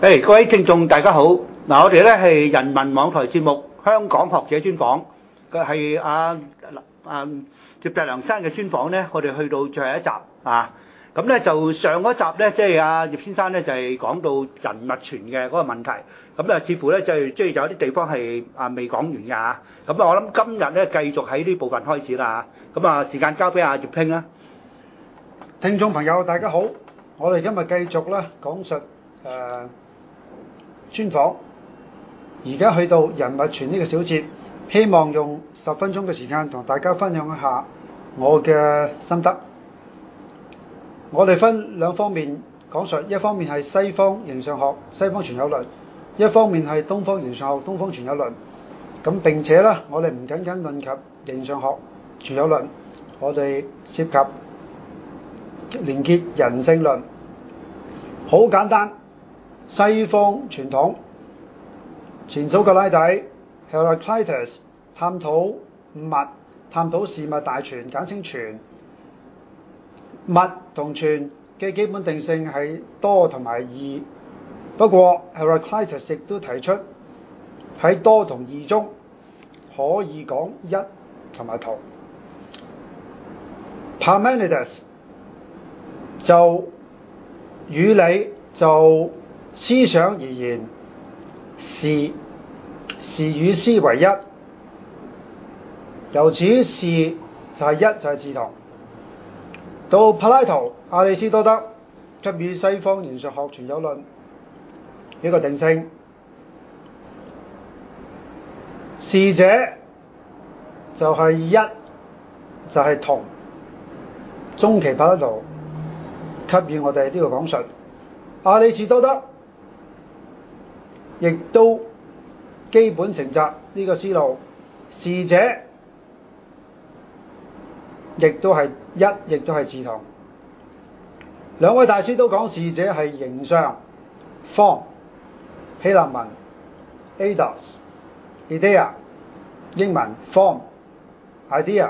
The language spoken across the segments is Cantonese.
各位聽眾大家好，我哋咧係人民網台節目香港學者專訪，佢係葉澤良生嘅專訪咧，我哋去到最後一集啊。咁咧就上嗰集咧，即係葉先生咧就係講到人物傳嘅嗰個問題，咁似乎咧就即係有啲地方係未講完㗎嚇。咁我諗今日咧繼續喺呢部分開始啦。咁時間交俾葉兄啦。 聽眾朋友大家好，我哋今日繼續咧講述專訪，而家去到人物傳呢個小節，希望用10分鐘嘅時間同大家分享一下我嘅心得。我哋分兩方面講述，一方面係西方形上學、西方傳有論，一方面係東方形上學、東方傳有論。咁並且呢，我哋唔僅僅論及形上學、傳有論，我哋涉及連結人性論。好簡單，西方傳統前蘇格拉底 Heraclitus 探討物，探討事物大全，簡稱全。物同全嘅基本定性係多同埋異，不過 Heraclitus 亦都提出喺多同異中可以講一同埋同。Parmenides 就語理就思想而言，是與思為一，由此是就係一就係自同。到柏拉圖、亞里士多德給予西方形上學傳有論呢個定性，是者就係一，就係同。中期柏拉圖給予我哋呢個講述，亞里士多德亦都基本承襲呢個思路，是者亦都係一，亦都係自同。兩位大師都講是者係形相 form， 希臘文 eidos、idea， 英文 form、idea。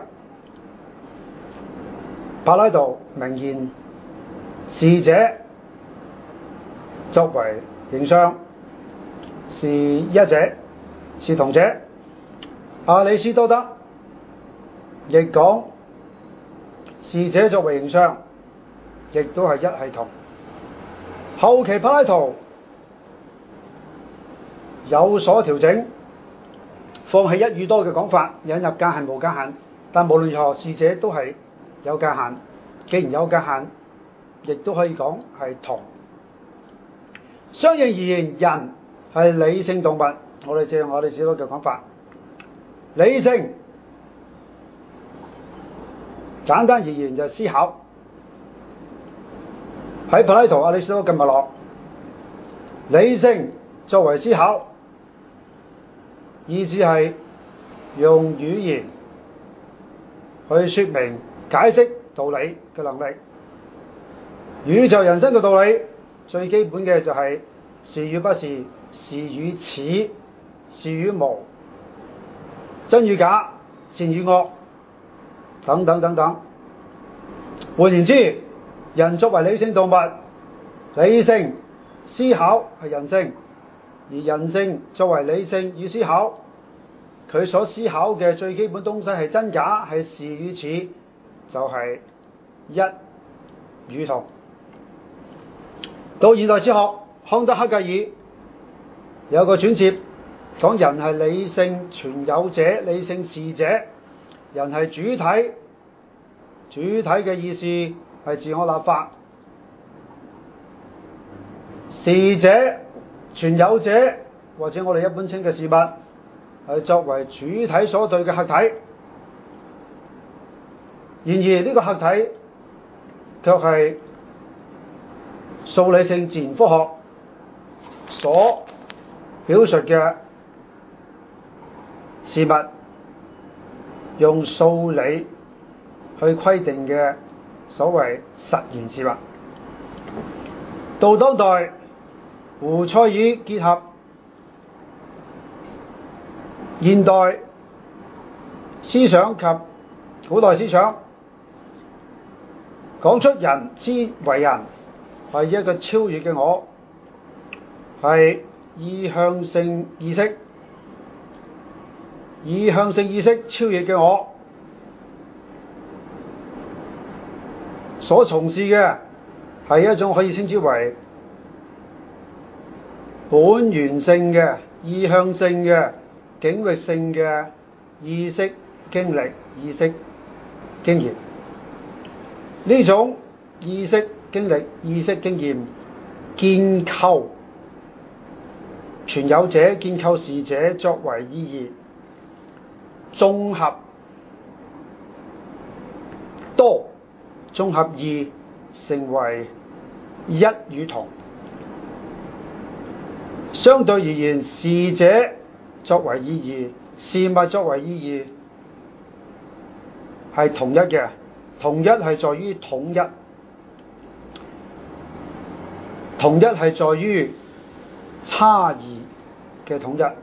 柏拉圖明言是者作為形相，是一者，是同者。亞里士多德亦講是者作為形相，亦都係一係同。後期柏拉圖有所調整，放棄一與多嘅講法，引入界限無界限。但無論如何，是者都係有界限。既然有界限，亦都可以講係同。相應而言，人係理性動物。我哋借用亞里士多德嘅講法，理性簡單而言就係思考。喺柏拉圖、亞里士多德嘅脈絡，理性作為思考，意思係用語言去說明、解釋道理嘅能力。宇宙人生嘅道理最基本嘅就係是與不是，是與此，是與無，真與假，善與惡，等等等等。換言之，人作為理性動物，理性思考係人性，而人性作為理性與思考，佢所思考嘅最基本東西係真假，係是與此，就係一與同。到現代哲學，康德、黑格爾有個轉折，講人係理性存有者，理性是者，人係主體，主體嘅意思係自我立法，是者存有者，或者我哋一般稱嘅事物，係作為主體所對嘅客體。然而呢個客體卻係數理性自然科學所表述嘅事物，用數理去規定嘅所謂實現事物。到當代，胡塞爾結合現代思想及古代思想，講出人之為人係一個超越嘅我， 係意向性意識，意向性意識超越嘅我所從事嘅係一種可以稱之為本源性嘅、意向性嘅、境域性嘅意識經歷、意識經驗。呢種意識經歷、意識經驗建構存有者、建構視者作為意義，綜合多、綜合異，成為一與同。相對而言，視者作為意義，事物作為意義係同一嘅，同一係在於統一，同一係在於差異嘅統一，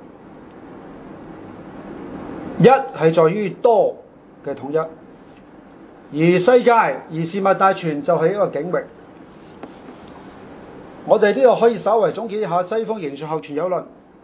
一係在於多嘅統一，而世界而事物大全就係一個境域。我哋呢度可以稍為總結一下西方形上學存有論，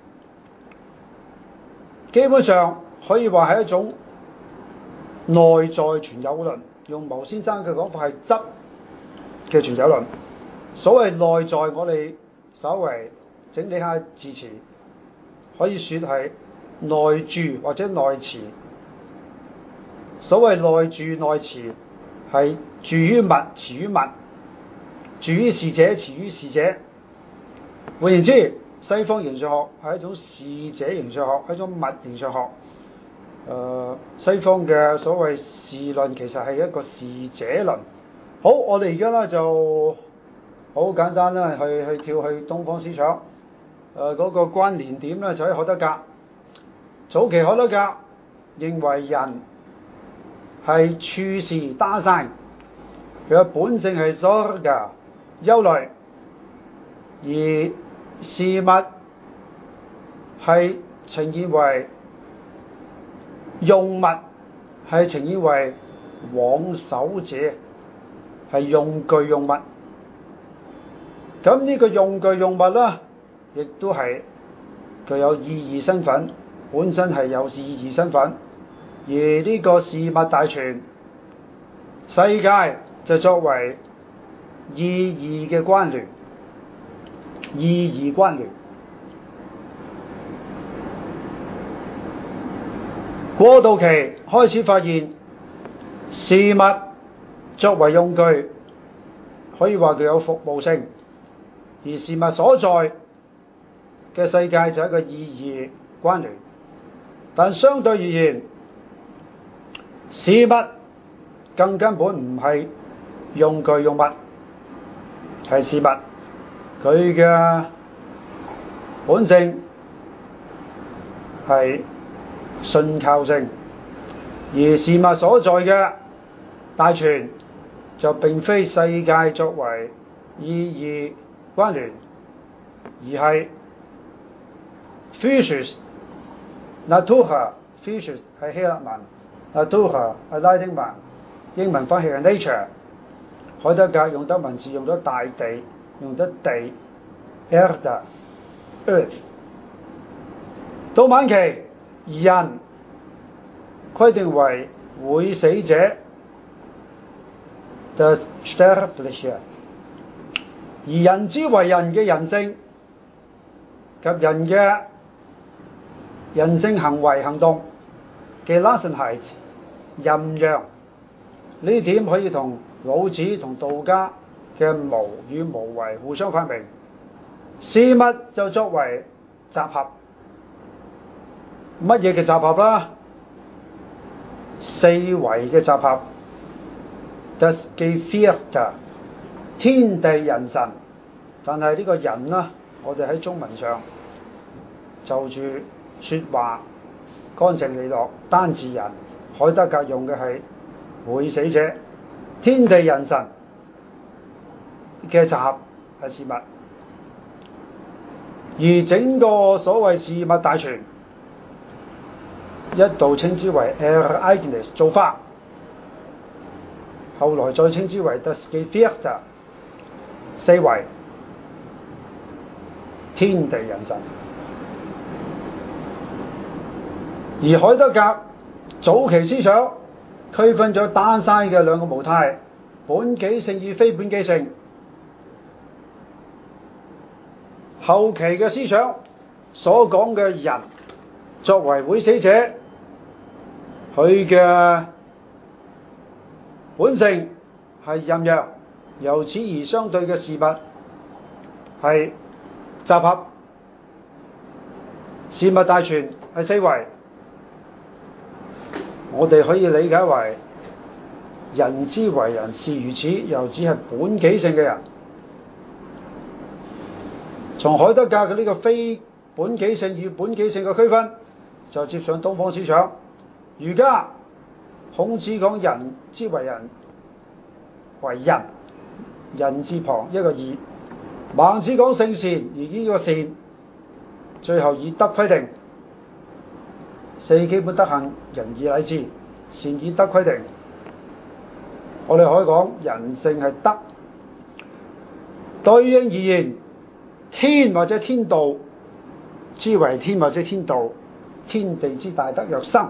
基本上可以話係一種內在存有論，用毛先生嘅講法係質嘅存有論。所謂內在，我哋稍為整理下字詞，可以說係內住或者內持。所謂內住內持，係住於物，持於物，住於視者，持於視者。換言之，西方形上學係一種視者形上學，係一種物形上學。西方嘅所謂視論其實係一個視者論。好，我哋而家咧就好簡單啦，去跳去東方思想。嗰個關聯點咧就喺海德格。早期海德格認為人係處事 Dasein，佢嘅本性係 Sorge 憂慮，而事物係呈現為用物，係呈現為往守者，係用具用物。咁呢個用具用物呢，亦都係具有意義身份，本身係有意義身份。而呢個事物大全，世界就作為意義嘅關聯，意義關聯。過渡期開始發現，事物作為用具，可以話具有服務性，而事物所在嘅世界就係一個意義關聯。但相對而言，事物更根本唔係用具用物，係事物，佢嘅本性係信靠性，而事物所在嘅大全就並非世界作為意義關聯，而係 Physis Natura。 Physis 係希臘文，Natura 係拉丁文，英文翻譯係 nature。海德格用得文字用咗大地，用得地 Erde Earth。 到晚期，人規定為會死者 das Sterbliche， 而人之為人嘅人性及人嘅人性行為行動嘅 Gelassenheit 任讓，呢點可以同老子同道家嘅無與無為互相發明。事物就作為集合，乜嘢嘅集合啦？四維嘅集合 das Gevierte， 天地人神。但係呢個人呢，我哋喺中文上就住說話乾淨利落，單字人。海德格用嘅係會死者，天地人神嘅集合係事物，而整個所謂事物大全一度稱之為 Ereignis 造化，後來再稱之為 das Gevierte 四維。 天地人神。而海德格早期思想區分咗單曬嘅兩個模態，本己性與非本己性。後期嘅思想所講嘅人作為會死者，佢嘅本性係任弱，由此而相對嘅事物係集合，事物大全係四維。我哋可以理解為人之為人是如此，又只係本己性嘅人。從海德格嘅呢個非本己性與本己性嘅區分，就接上東方思想。儒家孔子講人之為人為人，人字旁一個義；孟子講性善，而呢個善最後以德規定。四基本德行，仁義禮智，善以德規定。我哋可以講人性係德。對應而言，天或者天道之為天或者天道，天地之大德若生。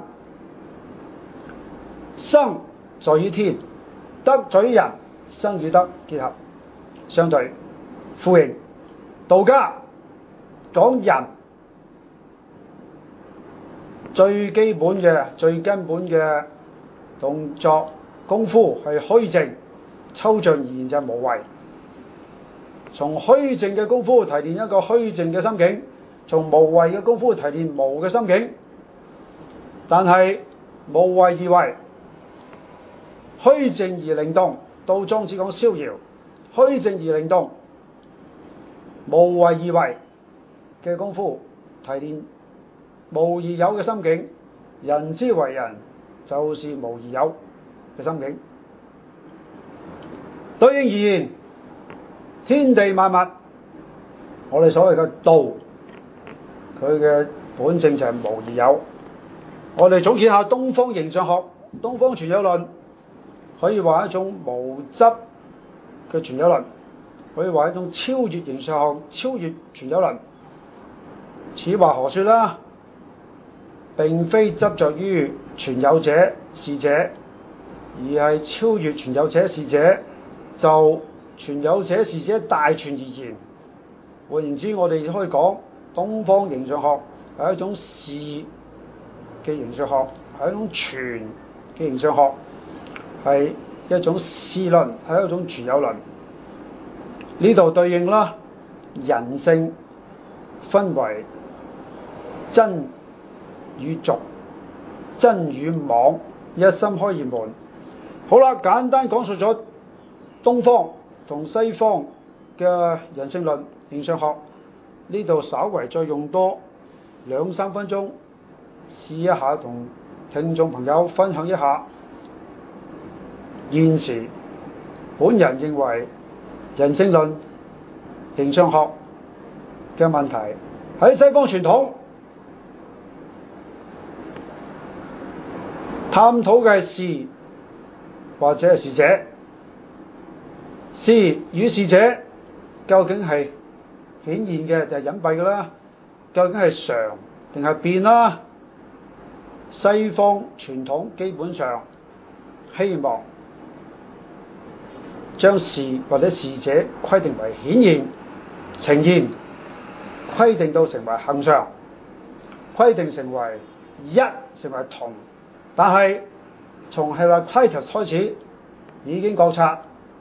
生在於天，德在於人，生與德結合，相對呼應。道家講人最基本嘅、最根本嘅動作功夫係虛靜，抽象而言就係無為。從虛靜嘅功夫提煉一個虛靜嘅心境，從無為嘅功夫提煉無嘅心境。但係無為而為，虛靜而靈動。到莊子講逍遙，虛靜而靈動，無為而為嘅功夫提煉無而有嘅心境。人之為人就是無而有嘅心境。對應而言，天地萬物，我哋所謂嘅道，佢嘅本性就係無而有。我哋總結下東方形上學，東方存有論可以話一種無執嘅存有論，可以話一種超越形上學、超越存有論。此話何說啦？並非執着於存有者是者，而係超越存有者是者，就存有者是者大全而言。換言之，我哋可以講東方形上學係一種是嘅形上學，係一種全嘅形上學，係一種是論，係一種存有論。呢度對應啦，人性分為真與俗，真與妄，一心開二門。好啦，簡單講述咗東方同西方嘅人性論、形上學。呢度稍為再用多2-3分鐘，試一下同聽眾朋友分享一下。現時本人認為人性論、形上學嘅問題喺西方傳統探討嘅係是或者係是者，是與是者究竟係顯現嘅定係隱蔽嘅啦？究竟係常定係變啦？西方傳統基本上希望將是或者是者規定為顯現、呈現，規定到成為恆常，規定成為一，成為同。但係從希臘 Heraclitus 開始已經覺察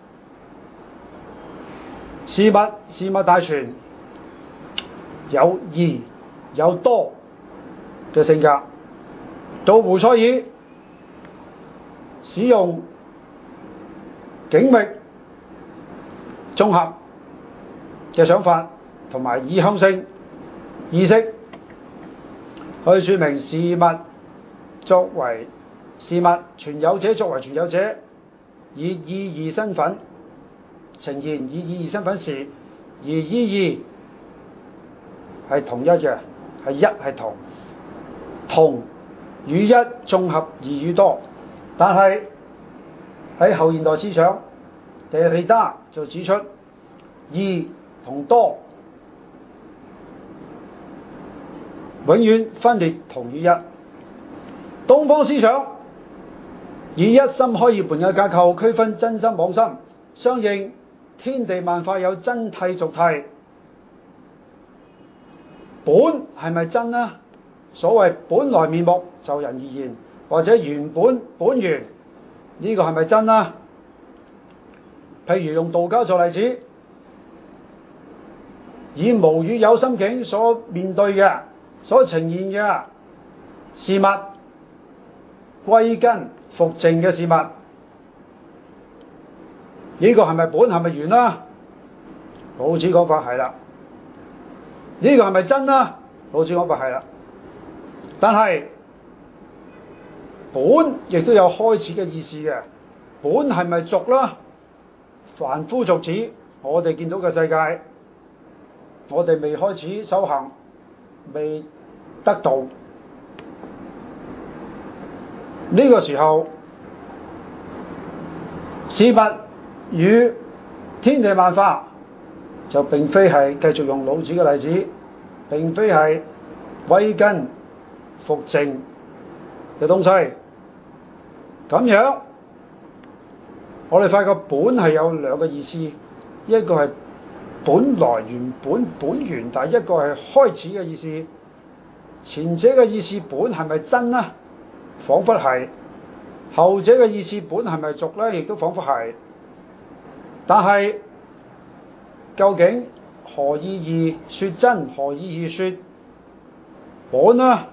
事物大全，有異有多嘅性格。到胡塞爾使用景域綜合嘅想法同埋意向性意識去說明事物作為事物，存有者作為存有者，以意義身份呈現，以意義身份時，而意義係同一嘅，係一係同，同與一綜合異與多。但係喺後現代思想，derrida就指出異同多永遠分裂同於一。東方思想以一心開二門嘅架構區分真心妄心，相應天地萬法有真諦俗諦。本係咪真呢？所謂本來面目，就人而言，或者原本本源，呢個係咪真呢？譬如用道家做例子，以無與有心境所面對嘅、所呈現嘅事物，歸根復淨嘅事物，呢個係咪本係咪緣啦？老子講法係啦。呢個係咪真啦？老子講法係啦。但係本亦都有開始嘅意思嘅，本係咪俗啦？凡夫俗子，我哋見到嘅世界，我哋未開始修行，未得道，呢個時候，事物與天地萬法就並非係繼續用老子嘅例子，並非係歸根復淨嘅東西。咁樣，我哋發覺本係有兩個意思，一個係本來原本本源，但係一個係開始嘅意思。前者嘅意思本係咪真呢？彷彿係。後者嘅意思本係咪俗呢？亦都彷彿係。但係究竟何以義說真？何以義說本呢？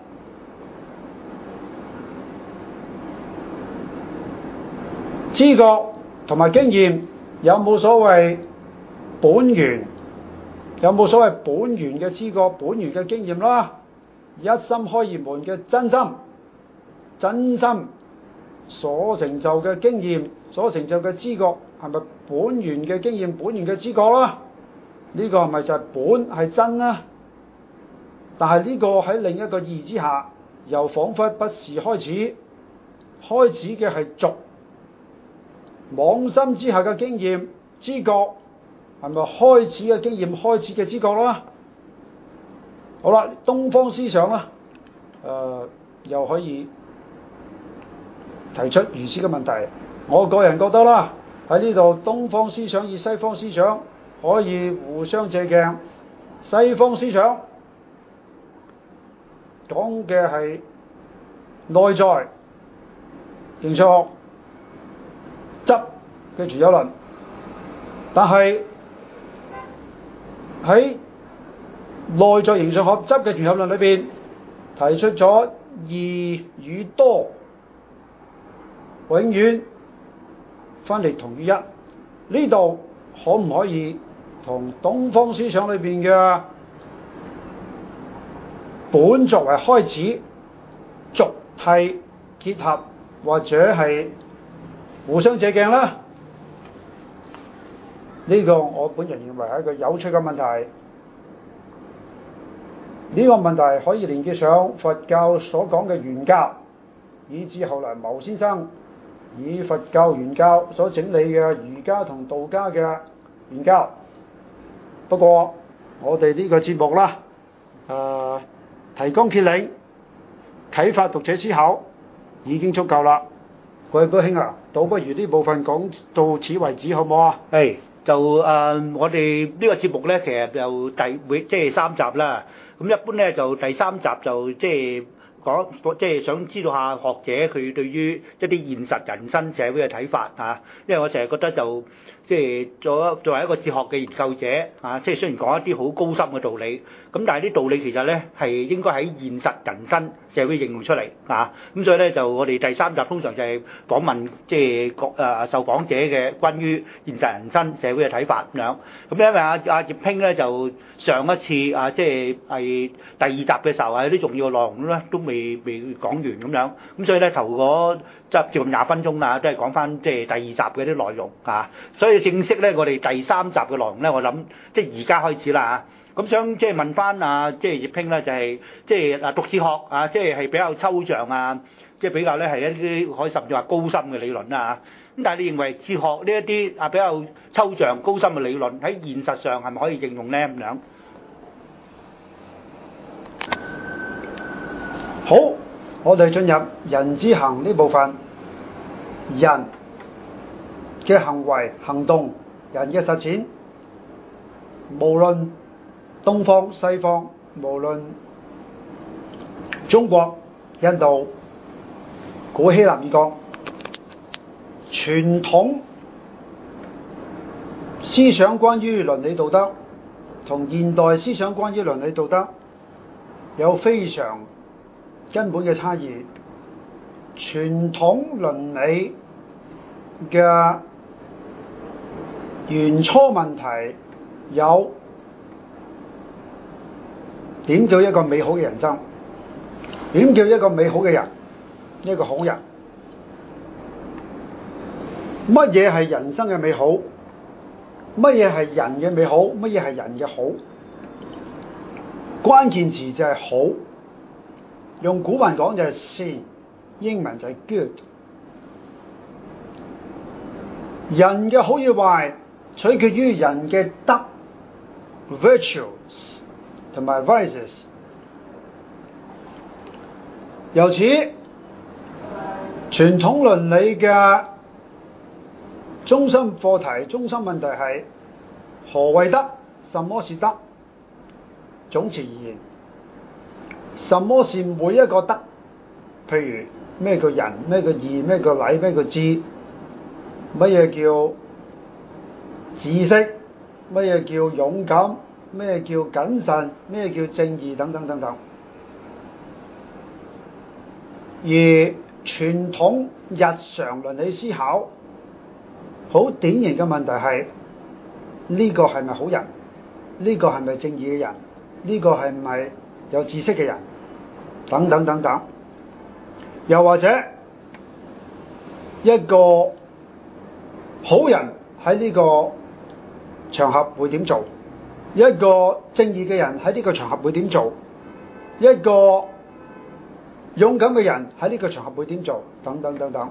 知覺同埋經驗有冇所謂本源？有冇所謂本源嘅知覺、本源嘅經驗啦？一心開二門嘅真心，真心所成就嘅經驗、所成就嘅知覺，係咪本源嘅經驗、本源嘅知覺啦？呢個係咪就係本係真呢？但係呢個喺另一個意義之下，又彷彿不是開始，開始嘅係俗。妄心之下嘅經驗、知覺，係咪開始嘅經驗、開始嘅知覺啦？好啦，東方思想啦，又可以提出如此嘅問題。我個人覺得啦，喺呢度東方思想與西方思想可以互相借鏡。西方思想講嘅係內在形上學執嘅存有論，但係喺內在形上學執嘅存有論裏邊提出咗異與多永遠分裂同於一。呢度可唔可以同東方思想裏邊嘅本作為開始，俗諦結合，或者係互相借鏡啦？呢個我本人認為係一個有趣嘅問題。呢個問題可以連結上佛教所講嘅原教，以至後來牟先生以佛教原教所整理嘅儒家同道家嘅原教。不過我哋呢個節目啦，提綱挈領，啟發讀者思考已經足夠啦。各位寶兄啊，倒不如呢部分講到此為止，好唔好啊？ 係就我哋呢個節目咧，其實就即係3集啦。咁一般咧就第3集就即係講，即係想知道下學者佢對於一啲現實人生社會嘅睇法嚇。因為我成日覺得就即係作為一個哲學嘅研究者嚇，即係雖然講一啲好高深嘅道理，咁但係啲道理其實咧係應該喺現實人生社會應用出嚟嚇。咁所以咧就我哋第3集通常就係訪問即係受訪者嘅關於現實人生社會嘅睇法咁樣。咁因為阿葉兄咧就上一次即係第2集嘅時候有啲重要嘅內容咧都未講完咁樣，咁所以咧頭嗰接近20分鐘啦，都係講翻即係第2集嘅啲內容嚇。所以正式咧，我哋第3集嘅內容咧，我諗即係而家開始啦嚇。咁想即係問翻即係葉兄咧，就係即係讀哲學啊，即係比較抽象啊，即係比較咧係一啲可以甚至話高深嘅理論啦嚇。咁但係你認為哲學呢一啲比較抽象高深嘅理論喺現實上係咪可以應用咧咁樣？ 好，我哋進入人之行呢部分，人嘅行為、行動、人嘅實踐，無論東方西方，無論中國、印度、古希臘、異國，傳統思想關於倫理道德同現代思想關於倫理道德有非常根本嘅差異。傳統倫理嘅原初問題有點叫一個美好嘅人生，點叫一個美好嘅人，一個好人。乜嘢係人生嘅美好？乜嘢係人嘅美好？乜嘢係人嘅好？關鍵詞就係好，用古文講就係善，英文就係 good。人嘅好與壞取決於人嘅德 virtues 同埋 vices。由此，傳統倫理嘅中心課題、中心問題係何謂德？什麼是德？總詞而言，什麼是每一個德？譬如咩叫仁？咩叫義？咩叫禮？咩叫智？乜嘢叫知識？乜嘢叫勇敢？咩叫謹慎？咩叫正義？等等等等。而傳統日常倫理思考好典型嘅問題係呢個係咪好人？呢個係咪正義嘅人？呢個係咪有知識嘅人？等等等等。又或者一個好人喺呢個場合會點做？一個正義嘅人喺呢個場合會點做？一個勇敢嘅人喺呢個場合會點做？等等等等。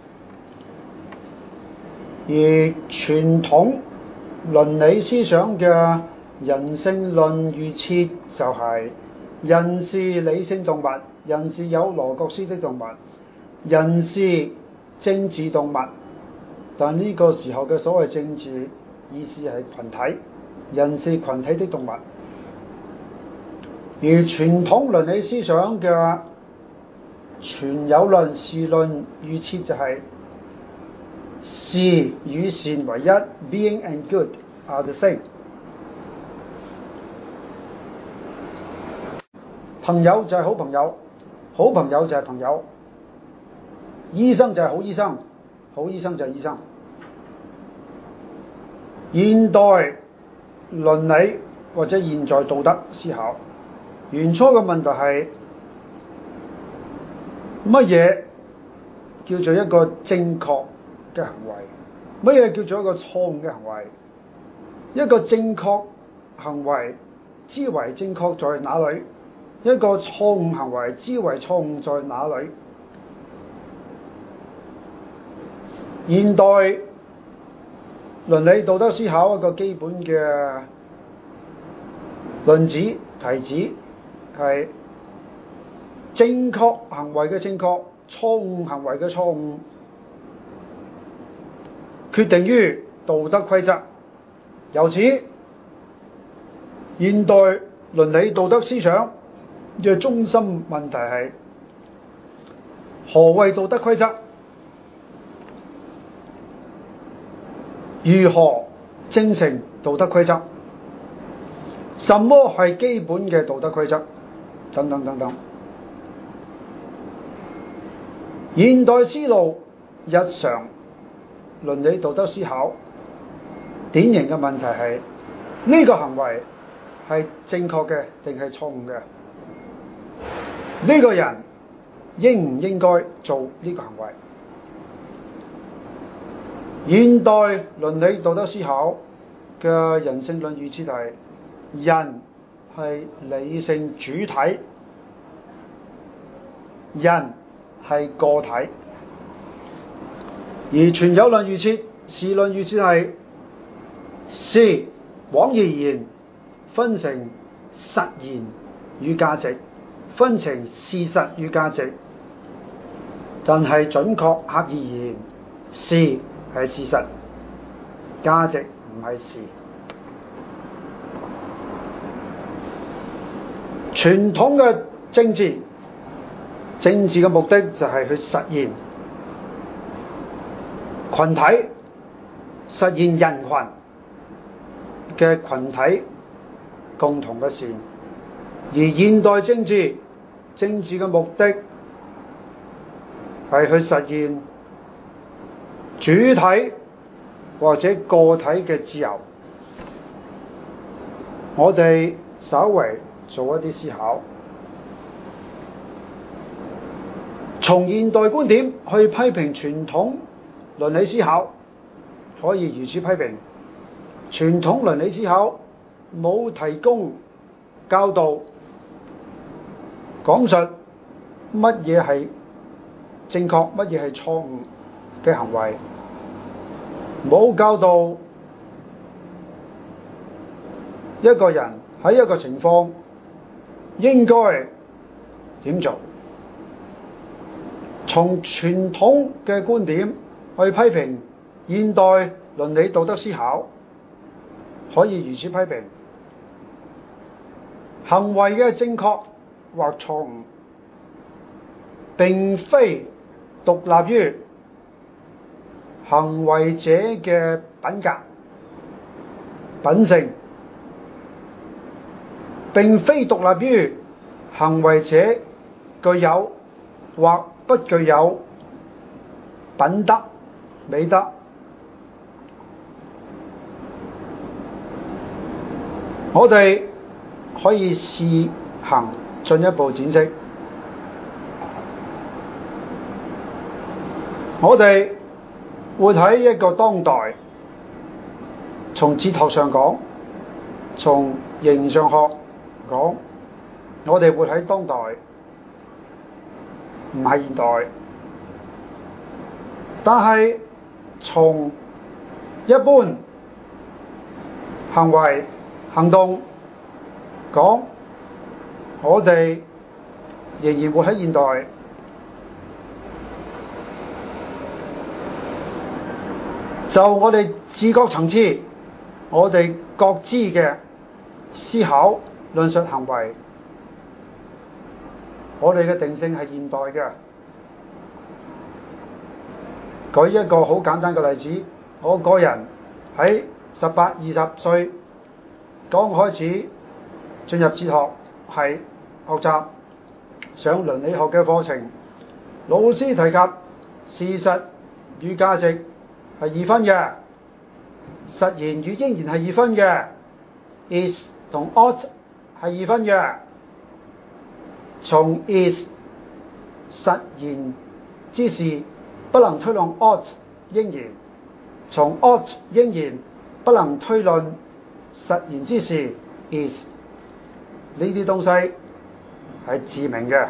而傳統倫理思想嘅人性論預設就係人是理性動物，人是有邏輯思的動物，人是政治動物。但呢個時候嘅所謂政治意思係群體，人是群體的動物。而傳統倫理思想嘅存有論、事論預設就係是與善為一 ，being and good are the same。朋友就係好朋友，好朋友就係朋友。醫生就係好醫生，好醫生就係醫生。現代倫理或者現在道德思考，原初嘅問題係乜嘢叫做一個正確嘅行為？乜嘢叫做一個錯誤嘅行為？一個正確行為之為正確在哪裏？一個錯誤行為之為錯誤在哪裏？現代倫理道德思考一個基本嘅論旨題旨係正確行為嘅正確，錯誤行為嘅錯誤，決定於道德規則。由此，現代倫理道德思想嘅中心問題係何謂道德規則？如何證成道德規則？什麼係基本嘅道德規則？等等等等。現代思路日常倫理道德思考典型嘅問題係呢個行為係正確嘅定係錯誤嘅？呢個人應唔應該做呢個行為？現代倫理道德思考嘅人性論預設係人係理性主體，人係個體。而存有論預設、事論預設係事廣義而言分成實言與價值、 分成事實與價值，但係準確刻意而言，事係事實，價值唔係事。傳統嘅政治嘅目的就係去實現群體、實現人群嘅群體共同嘅善，而現代政治嘅目的係去實現主體或者個體嘅自由。我哋稍為做一啲思考，從現代觀點去批評傳統倫理思考，可以如此批評：傳統倫理思考冇提供教導，講述乜嘢係正確，乜嘢係錯誤嘅行為，冇教導一個人喺一個情況應該點做。從傳統嘅觀點去批評現代倫理道德思考，可以如此批評：行為嘅正確或錯誤並非獨立於行為者嘅品格、品性，並非獨立於行為者具有或不具有品德、美德。我哋可以試行進一步展示。我哋活喺一個當代，從哲學上講，從形上學講，我哋活喺當代，唔係現代。但係從一般行為行動講，我哋仍然活喺現代。就我哋自覺層次，我哋覺知嘅思考、論述行為，我哋嘅定性係現代嘅。舉一個好簡單嘅例子，我個人喺18、20歲剛開始進入哲學系學習，上倫理學嘅課程，老師提及事實與價值係二分嘅，實然與應然係二分嘅， is 同 ought 係二分嘅。從 is 實然之事不能推論 ought 應然，從 ought 應然不能推論實然之事 is。呢啲東西係自明嘅，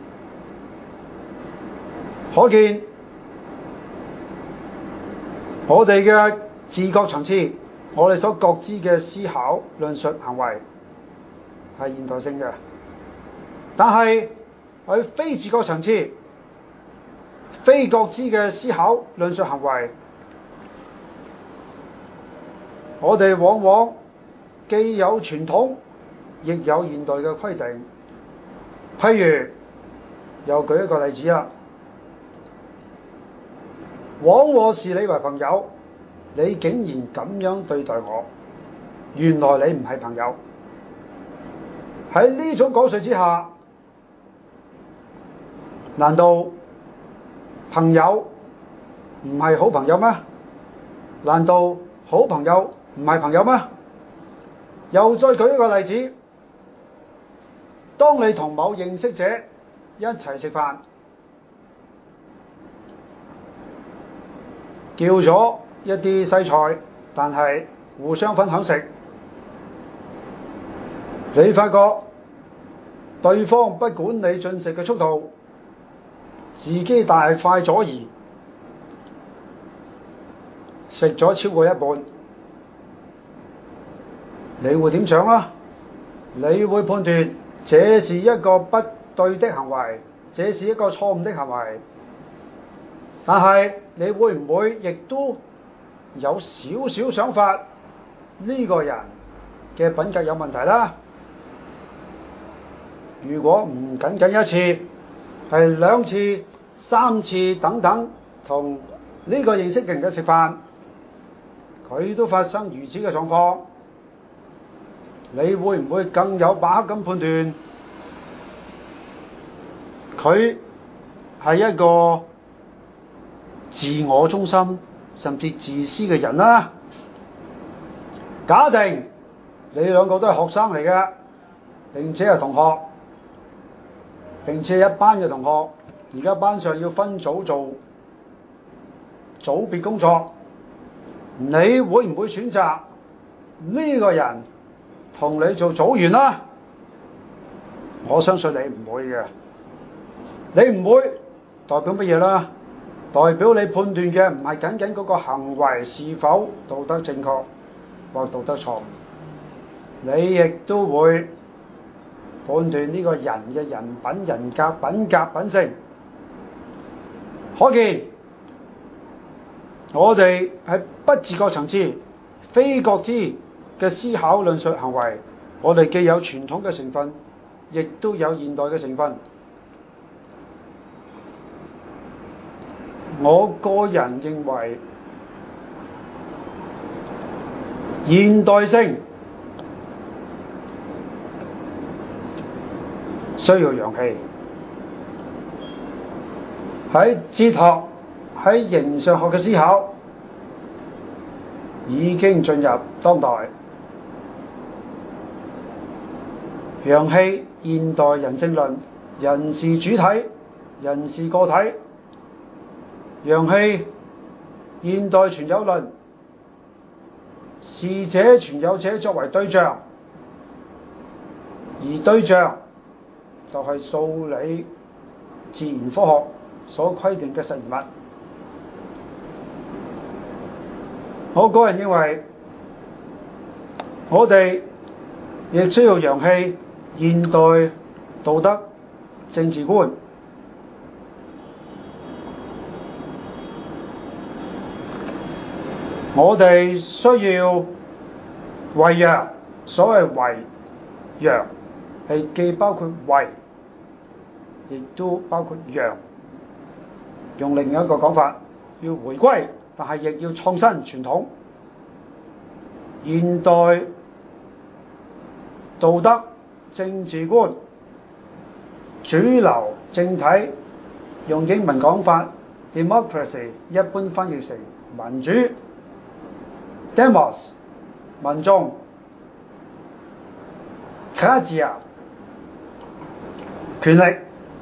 可見我哋嘅自覺層次，我哋所覺知嘅思考、論述、行為係現代性嘅。但係喺非自覺層次、非覺知嘅思考、論述、行為，我哋往往既有傳統，亦有現代嘅規定。譬如，又舉一個例子啦。枉我視你為朋友，你竟然咁樣對待我，原來你唔係朋友。喺呢種講述之下，難道朋友唔係好朋友咩？難道好朋友唔係朋友咩？又再舉一個例子，當你同某認識者一齊食飯，叫咗一啲西菜，但係互相分享食，你發覺對方不管你進食嘅速度，自己大快朵頤，食咗超過一半，你會點想啊？你會判斷這是一個不對的行為，這是一個錯誤的行為。但係你會唔會亦都有少少想法，呢個人嘅品格有問題啦？如果唔僅僅一次，係2次、3次等等，同呢個認識嘅人嘅食飯，佢都發生如此嘅狀況，你會唔會更有把握咁判斷佢係一個自我中心甚至自私嘅人啦？假定你兩個都係學生嚟嘅，並且係同學，並且係一班嘅同學，而家班上要分組做組別工作，你會唔會選擇呢個人同你做組員啦？我相信你唔會嘅。你唔會代表乜嘢啦？代表你判斷嘅唔係僅僅嗰個行為是否道德正確或道德錯誤，你亦都會判斷呢個人嘅人品、人格、品格、品性。可見我哋喺不自覺層次、非覺知嘅思考、論述、行為，我哋既有傳統嘅成分，亦都有現代嘅成分。我個人認為，現代性需要陽氣，喺哲學、喺形上學嘅思考已經進入當代。陽氣，現代人性論，人是主體，人是個體。陽氣，現代存有論，是者存有者作為對象，而對象就係數理自然科學所規定嘅實驗物。我個人認為，我哋亦需要陽氣，現代道德政治觀。我哋需要為陽，所謂為陽係既包括為，亦都包括陽。用另一個講法，要回歸，但係亦要創新傳統。現代道德政治觀，主流政體，用英文講法 democracy 一般翻譯成民主。Demos 民眾 kratia 權力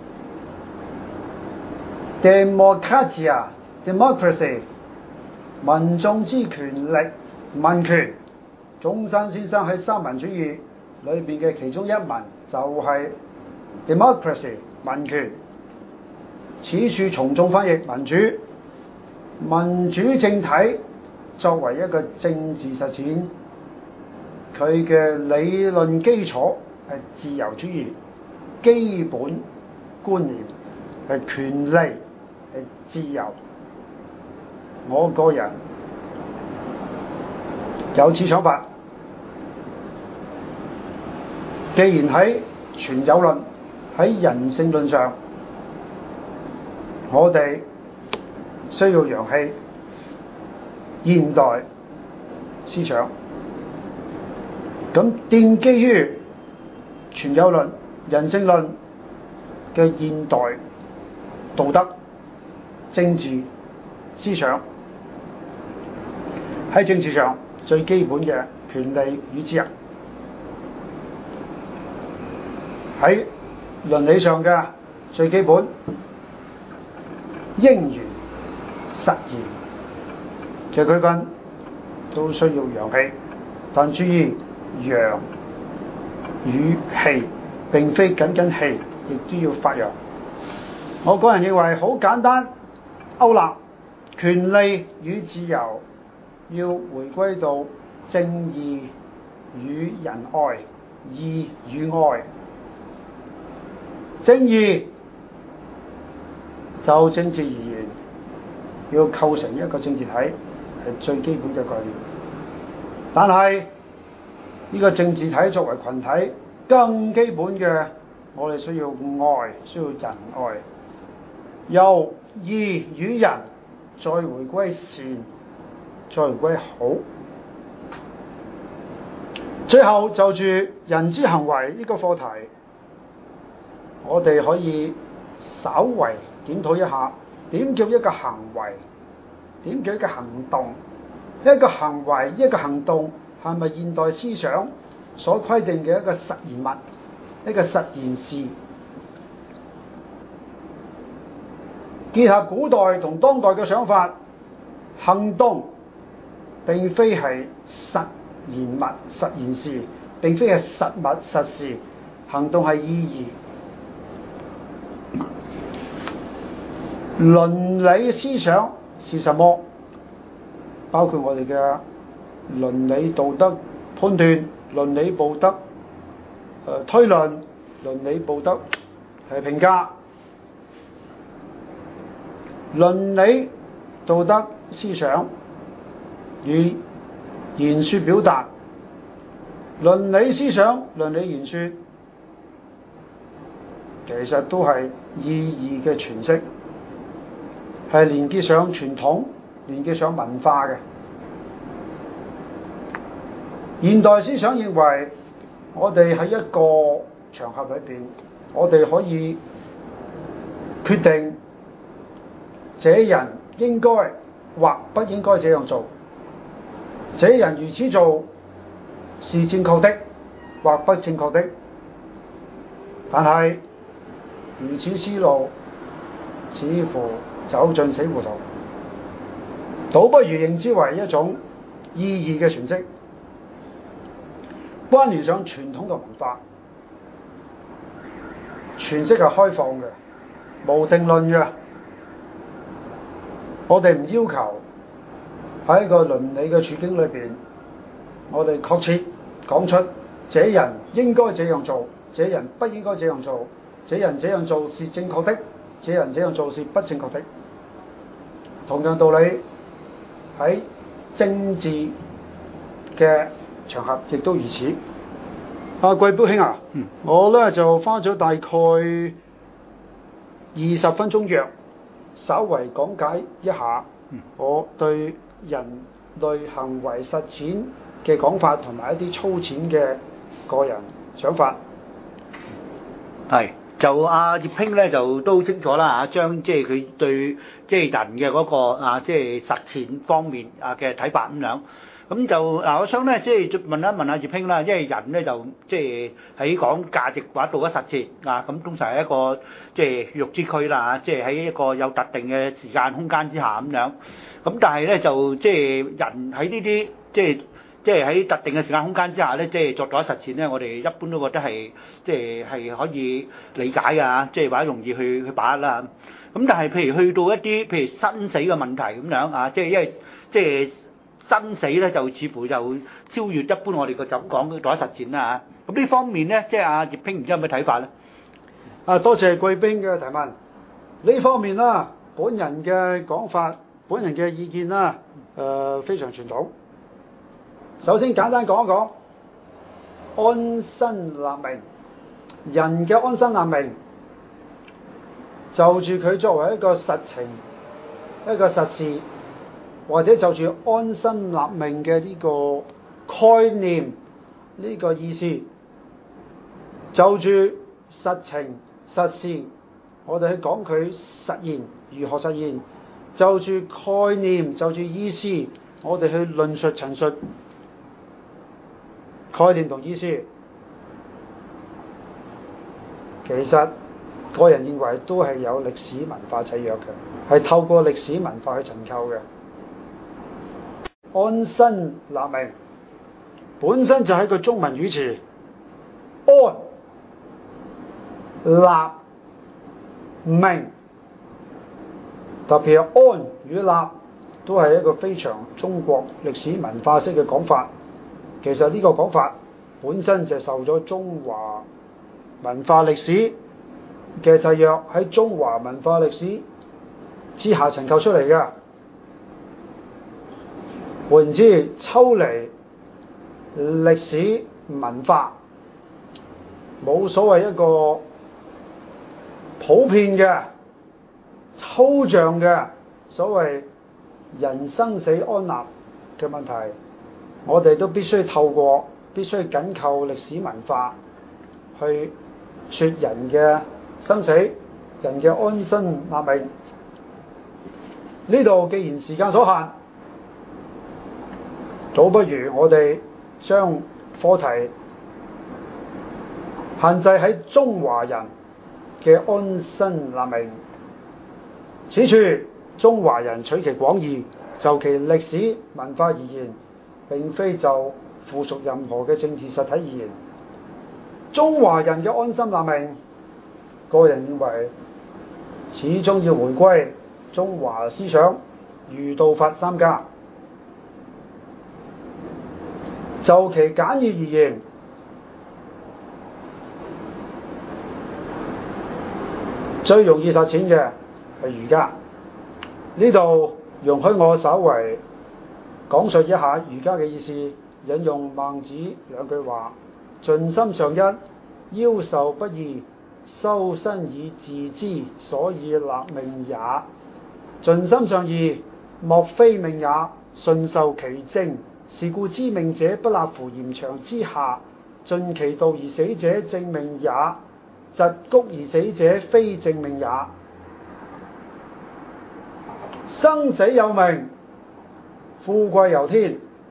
democratia democracy 民眾之權力民權。中山先生喺三民主義裏邊嘅其中一民就係 democracy 民權。此處從眾翻譯民主，民主政體作為一個政治實踐，佢嘅理論基礎係自由主義，基本觀念係權利係自由。我個人有此想法。既然喺存有論、喺人性論上，我哋需要陽氣。現代思想咁奠基於存有論、人性論嘅現代道德政治思想，喺政治上最基本嘅權利與自由，喺倫理上嘅最基本應緣實現嘅區分都需要陽氣，但注意陽與氣並非僅僅氣，亦都要發揚。我個人認為好簡單，勾勒權利與自由要回歸到正義與仁愛，義與愛。 正義就政治而言，要構成一個政治體係最基本嘅概念。但係呢個政治體作為群體，更基本嘅，我哋需要愛，需要仁愛，由義與仁再回歸善，再回歸好。最後就住人之行為呢個課題，我哋可以稍為檢討一下，點叫一個行為？點叫一個行動？一個行為、一個行動係咪現代思想所規定嘅一個實驗物、一個實驗事？結合古代同當代嘅想法，行動並非係實驗物、實驗事，並非係實物、實事，行動係意義。倫理思想是什麼？包括我哋嘅倫理道德判斷、倫理道德推論、倫理道德評價。倫理道德思想與言說表達，倫理思想、倫理言說其實都係意義嘅詮釋，係連結上傳統、連結上文化嘅。現代思想認為，我哋喺一個場合裏邊，我哋可以決定這人應該或不應該這樣做，這人如此做是正確的或不正確的。但係如此思路似乎走進死胡同，倒不如認之為一種意義嘅詮釋，關聯上傳統嘅文化。詮釋係開放嘅，無定論嘅。我哋唔要求喺一個倫理嘅處境裏邊，我哋確切講出這人應該這樣做，這人不應該這樣做，這人這樣做是正確的，這人這樣做是不正確的。同樣道理，喺政治嘅場合亦都如此。貴寶兄啊，我呢就花咗大概20分鐘約，稍為講解一下我對人類行為實踐嘅講法，同埋一啲粗淺嘅個人想法。 係，就阿葉兄咧就都清楚啦嚇，將即係佢對即係人嘅嗰個即係實踐方面嘅睇法咁樣。咁就我想咧即係問一問阿葉兄啦，因為人咧就即係喺講價值或者道德實踐咁通常係一個即係欲之區啦，即係喺一個有特定嘅時間空間之下咁樣。咁但係咧就即係人喺呢啲即係喺特定嘅時間空間之下咧，即係作咗實踐咧，我哋一般都覺得係即係可以理解㗎，即係或者容易去把握啦。咁但係譬如去到一啲譬如生死嘅問題咁樣即係因為即係生死咧就似乎就超越一般我哋個就咁講嘅道德實踐啦嚇。咁呢方面咧，即係阿葉兄唔知有咩睇法咧？ 多謝貴賓嘅提問。呢方面啦，本人嘅講法，本人嘅意見啦，非常傳統。首先簡單講一講安身立命，人嘅安身立命，就住佢作為一個實情、一個實事，或者就住安身立命嘅呢個概念、呢個意思，就住實情、實事，我哋去講佢實現如何實現，就住概念、就住意思，我哋去論述陳述概念同意思。其實個人認為都係有歷史文化制約嘅，係透過歷史文化去尋構嘅。安身立命本身就係一個中文語詞，安立命，特別係安與立都係一個非常中國歷史文化式嘅講法。其實呢個講法本身就受咗中華文化歷史嘅制約喺中華文化歷史之下陳構出嚟嘅。換言之，抽離歷史文化，冇所謂一個普遍嘅抽象嘅所謂人生死安立嘅問題，我哋都必須緊扣歷史文化去說人嘅生死、人嘅安身立命。呢度既然時間所限，倒不如我哋將課題限制喺中華人嘅安身立命。此處中華人取其廣義，就其歷史文化而言，並非就附屬任何嘅政治實體而言。中華人嘅安心立命，個人認為始終要回歸中華思想、儒道法三家。就其簡義而言，最容易實踐嘅係儒家。呢度容許我稍為講述一下儒家嘅意思，引用孟子兩句話：盡心尚一，夭壽不二，修身以自之，所以立命也。盡心尚二，莫非命也，順受其正。是故知命者，不立乎鹽場之下，盡其道而死者，正命也；疾谷而死者，非正命也。生死有命，富貴由天，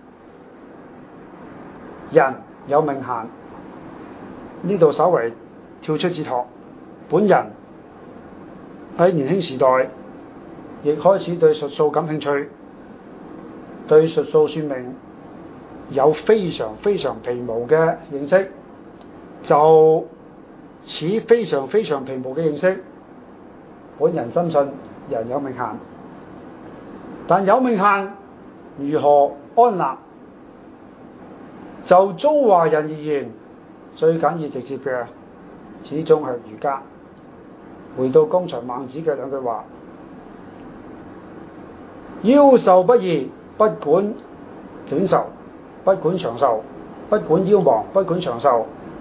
人有命限。呢度稍為跳出哲學，本人喺年輕時代亦開始對術數感興趣，對術數算命有非常皮毛嘅認識。就此非常皮毛嘅認識，本人深信人有命限，但有命限如何安立？就中華人而言，最簡易直接嘅始終係儒家。回到剛才孟子嘅兩句話：夭壽不二，不管短壽，不管長壽，不管夭亡，不管長壽，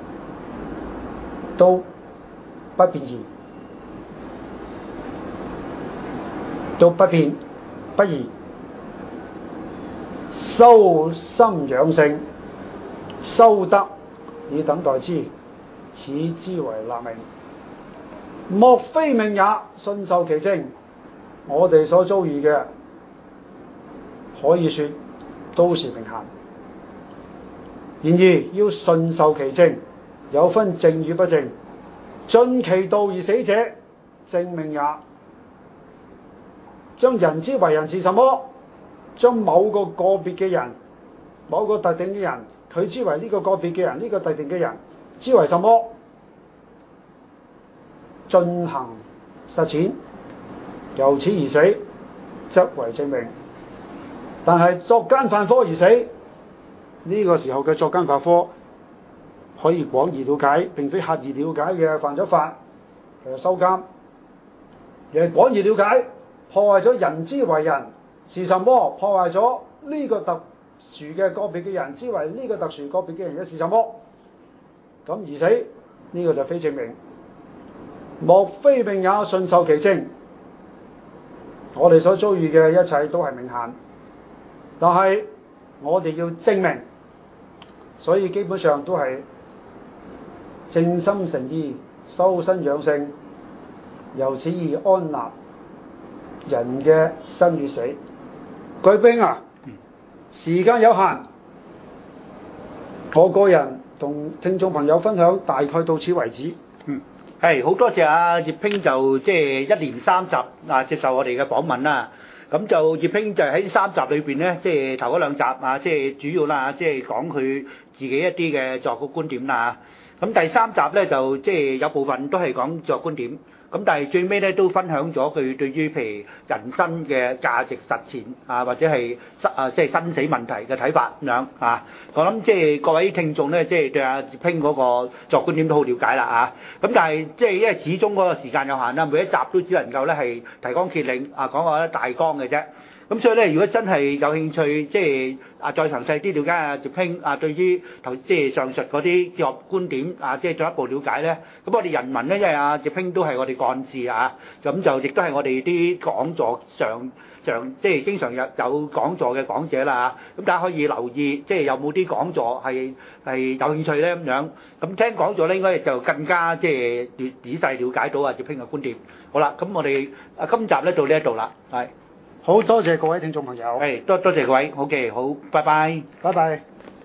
都不變異，都不變不異。修心養性，修德以等待之，此之為立命。莫非命也，順受其正。我哋所遭遇嘅，可以說都是命限。然而要順受其正，有分正與不正。盡其道而死者，正命也。將人之為人是什麼？將某個別嘅人，某個特定嘅人，佢之為呢個個別嘅人，呢個特定嘅人之為什麼？進行實踐，由此而死，則為正命。但係作奸犯科而死，呢個時候嘅作奸犯科可以廣義了解，並非狹義了解嘅犯咗法收監，亦係廣義了解破壞咗人之為人是什麼，破壞咗呢個特殊嘅個別嘅人之為呢個特殊個別嘅人嘅是什麼，咁而死呢個就非正命。莫非命也，順受其正。我哋所遭遇嘅一切都係命限，但係我哋要正命，所以基本上都係正心誠意，修身養性，由此而安立人嘅生與死。各位兵啊，時間有限，我個人同聽眾朋友分享大概到此為止。 係好多謝阿葉兄，就即係一連3集接受我哋嘅訪問啦。咁就葉兄就喺3集裏邊咧，即係頭嗰2集即係主要啦，即係講佢自己一啲嘅作曲觀點啦。 咁第三集咧就即係有部分都係講哲學觀點，咁但係最尾咧都分享咗佢對於譬如人生嘅價值實踐啊，或者係即係生死問題嘅睇法咁樣啊。我諗即係各位聽眾咧，即係對阿哲兄嗰個哲學觀點都好了解啦啊。咁但係即係因為始終嗰個時間有限啦，每一集都只能夠咧係提綱挈領啊，講個大綱嘅啫。咁所以咧，如果真係有興趣，即係再詳細啲了解阿哲兄對於即係上述嗰啲哲學觀點即係進一步了解咧，咁我哋人民咧，因為阿哲兄都係我哋幹事咁就亦都係我哋啲講座上即係經常有講座嘅講者啦咁大家可以留意，即係有冇啲講座係有興趣咧咁樣。咁聽講座咧，應該就更加即係仔細了解到阿哲兄嘅觀點。好啦，咁我哋今集咧到呢一度啦，係。 好多謝各位聽眾朋友， 多謝各位，好嘅，好，拜拜。 拜拜。